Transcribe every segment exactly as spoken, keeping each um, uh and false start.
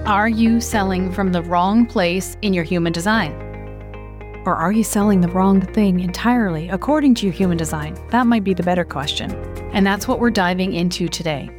Are you selling from the wrong place in your human design? Or are you selling the wrong thing entirely according to your human design? That might be the better question. And that's what we're diving into today.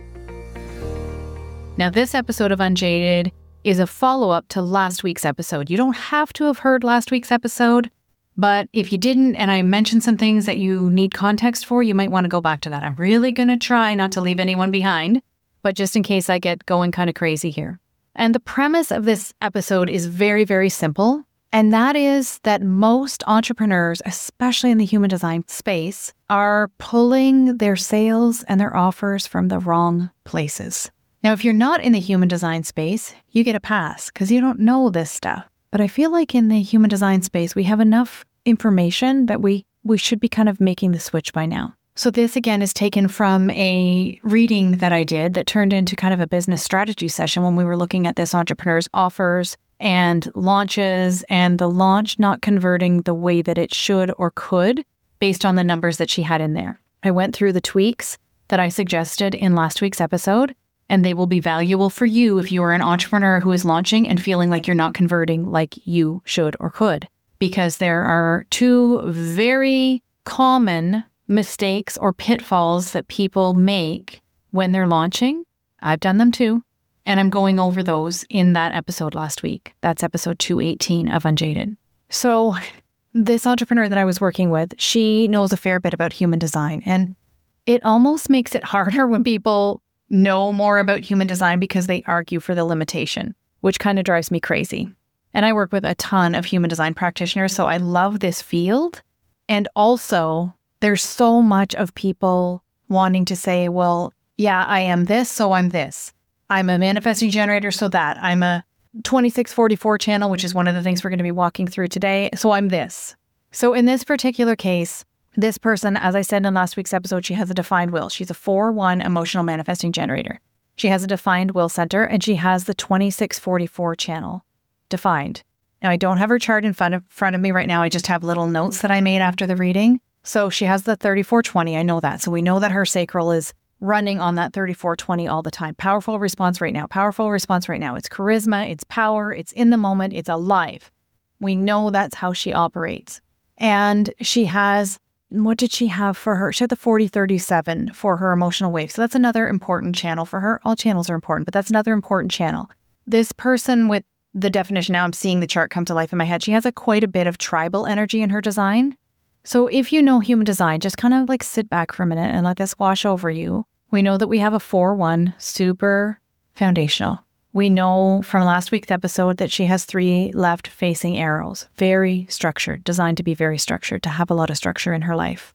Now, this episode of Unjaded is a follow-up to last week's episode. You don't have to have heard last week's episode, but if you didn't and I mentioned some things that you need context for, you might want to go back to that. I'm really going to try not to leave anyone behind, but just in case I get going kind of crazy here. And the premise of this episode is very, very simple. And that is that most entrepreneurs, especially in the human design space, are pulling their sales and their offers from the wrong places. Now, if you're not in the human design space, you get a pass because you don't know this stuff. But I feel like in the human design space, we have enough information that we, we should be kind of making the switch by now. So this, again, is taken from a reading that I did that turned into kind of a business strategy session when we were looking at this entrepreneur's offers and launches and the launch not converting the way that it should or could based on the numbers that she had in there. I went through the tweaks that I suggested in last week's episode, and they will be valuable for you if you are an entrepreneur who is launching and feeling like you're not converting like you should or could. Because there are two very common mistakes or pitfalls that people make when they're launching. I've done them too. And I'm going over those in that episode last week. That's episode two eighteen of Unjaded. So this entrepreneur that I was working with, she knows a fair bit about human design. And it almost makes it harder when people know more about human design because they argue for the limitation, which kind of drives me crazy. And I work with a ton of human design practitioners, so I love this field. And also, there's so much of people wanting to say, well, yeah, I am this, so I'm this. I'm a manifesting generator, so that. I'm a twenty-six forty-four channel, which is one of the things we're going to be walking through today, so I'm this. So in this particular case, this person, as I said in last week's episode, she has a defined will. She's a four one emotional manifesting generator. She has a defined will center, and she has the twenty-six forty-four channel defined. Now, I don't have her chart in front of, front of me right now. I just have little notes that I made after the reading. So she has the thirty-four twenty. I know that. So we know that her sacral is running on that thirty-four twenty all the time. Powerful response right now. Powerful response right now. It's charisma. It's power. It's in the moment. It's alive. We know that's how she operates. And she has, what did she have for her? She had the forty thirty-seven for her emotional wave. So that's another important channel for her. All channels are important, but that's another important channel. This person with the definition, now I'm seeing the chart come to life in my head. She has a quite a bit of tribal energy in her design. So if you know human design, just kind of like sit back for a minute and let this wash over you. We know that we have a four one, super foundational. We know from last week's episode that she has three left-facing arrows. Very structured, designed to be very structured, to have a lot of structure in her life.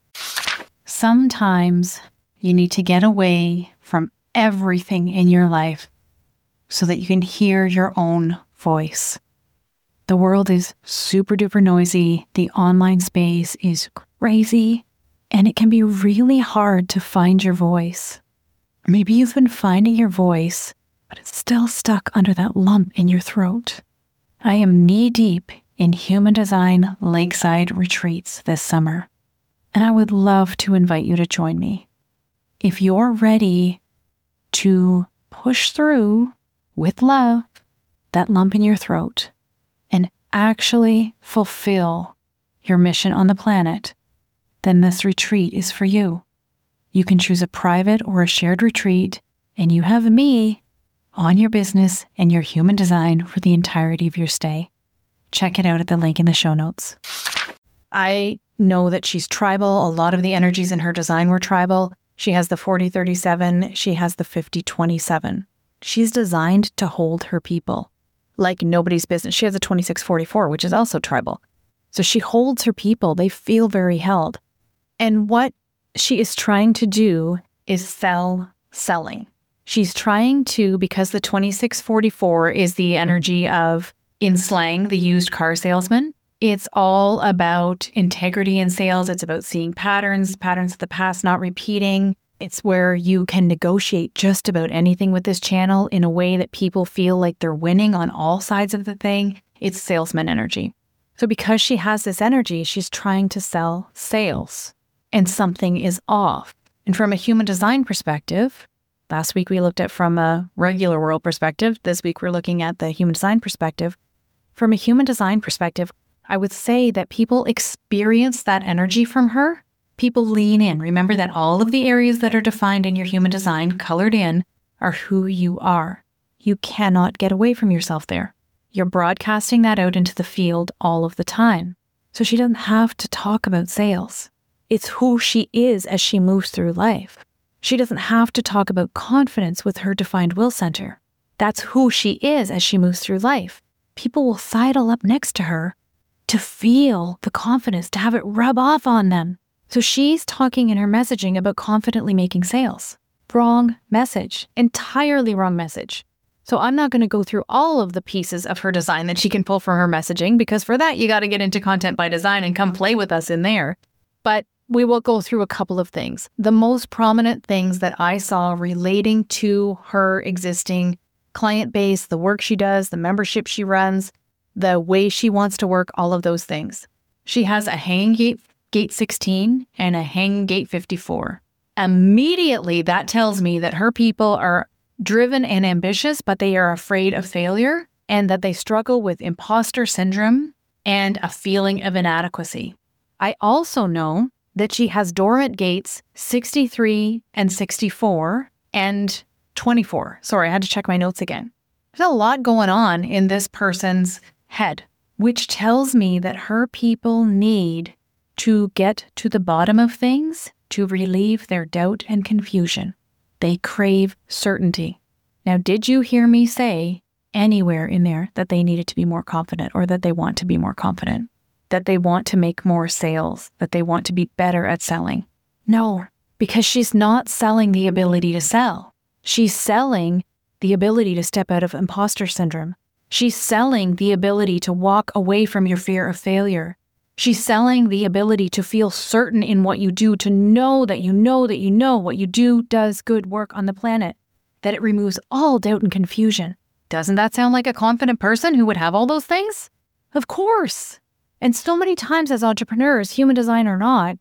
Sometimes you need to get away from everything in your life so that you can hear your own voice. The world is super duper noisy. The online space is crazy, and it can be really hard to find your voice. Maybe you've been finding your voice, but it's still stuck under that lump in your throat. I am knee deep in human design lakeside retreats this summer, and I would love to invite you to join me. If you're ready to push through with love that lump in your throat, and actually fulfill your mission on the planet, then this retreat is for you. You can choose a private or a shared retreat, and you have me on your business and your human design for the entirety of your stay. Check it out at the link in the show notes. I know that she's tribal. A lot of the energies in her design were tribal. She has the forty thirty-seven. She has the fifty twenty-seven. She's designed to hold her people like nobody's business. She has a twenty-six forty-four, which is also tribal. So she holds her people. They feel very held. And what she is trying to do is sell selling. She's trying to, because the twenty-six forty-four is the energy of, in slang, the used car salesman. It's all about integrity in sales. It's about seeing patterns, patterns of the past not repeating. It's where you can negotiate just about anything with this channel in a way that people feel like they're winning on all sides of the thing. It's salesman energy. So because she has this energy, she's trying to sell sales, and something is off. And from a human design perspective, Last week we looked at from a regular world perspective. This week we're looking at the human design perspective. From a human design perspective, I would say that people experience that energy from her. People lean in. Remember that all of the areas that are defined in your human design, colored in, are who you are. You cannot get away from yourself there. You're broadcasting that out into the field all of the time. So she doesn't have to talk about sales. It's who she is as she moves through life. She doesn't have to talk about confidence with her defined will center. That's who she is as she moves through life. People will sidle up next to her to feel the confidence, to have it rub off on them. So she's talking in her messaging about confidently making sales. Wrong message, entirely wrong message. So I'm not going to go through all of the pieces of her design that she can pull from her messaging, because for that, you got to get into Content by Design and come play with us in there. But we will go through a couple of things. The most prominent things that I saw relating to her existing client base, the work she does, the membership she runs, the way she wants to work, all of those things. She has a hanging gate, gate sixteen and a hanging gate fifty-four. Immediately, that tells me that her people are driven and ambitious, but they are afraid of failure and that they struggle with imposter syndrome and a feeling of inadequacy. I also know that she has dormant gates sixty-three and sixty-four and twenty-four. Sorry, I had to check my notes again. There's a lot going on in this person's head, which tells me that her people need to get to the bottom of things to relieve their doubt and confusion. They crave certainty. Now, did you hear me say anywhere in there that they needed to be more confident, or that they want to be more confident, that they want to make more sales, that they want to be better at selling? No, because she's not selling the ability to sell. She's selling the ability to step out of imposter syndrome. She's selling the ability to walk away from your fear of failure. She's selling the ability to feel certain in what you do, to know that you know that you know what you do does good work on the planet, that it removes all doubt and confusion. Doesn't that sound like a confident person who would have all those things? Of course. And so many times as entrepreneurs, human design or not,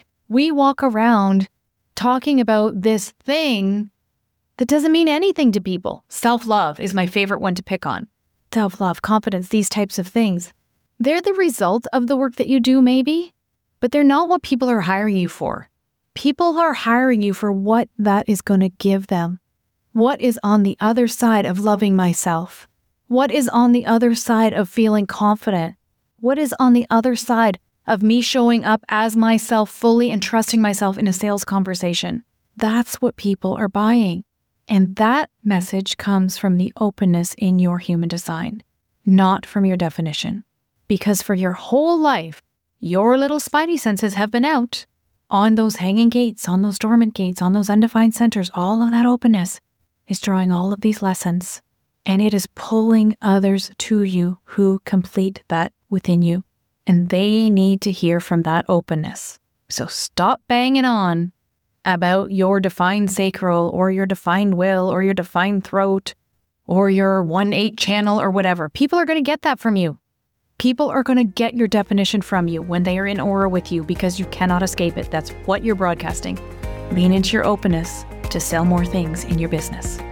we walk around talking about this thing that doesn't mean anything to people. Self-love is my favorite one to pick on. Self-love, confidence, these types of things. They're the result of the work that you do, maybe, but they're not what people are hiring you for. People are hiring you for what that is going to give them. What is on the other side of loving myself? What is on the other side of feeling confident? What is on the other side of me showing up as myself fully and trusting myself in a sales conversation? That's what people are buying. And that message comes from the openness in your human design, not from your definition. Because for your whole life, your little spidey senses have been out on those hanging gates, on those dormant gates, on those undefined centers. All of that openness is drawing all of these lessons, and it is pulling others to you who complete that within you. And they need to hear from that openness. So stop banging on about your defined sacral or your defined will or your defined throat or your one eight channel or whatever. People are going to get that from you. People are going to get your definition from you when they are in aura with you, because you cannot escape it. That's what you're broadcasting. Lean into your openness to sell more things in your business.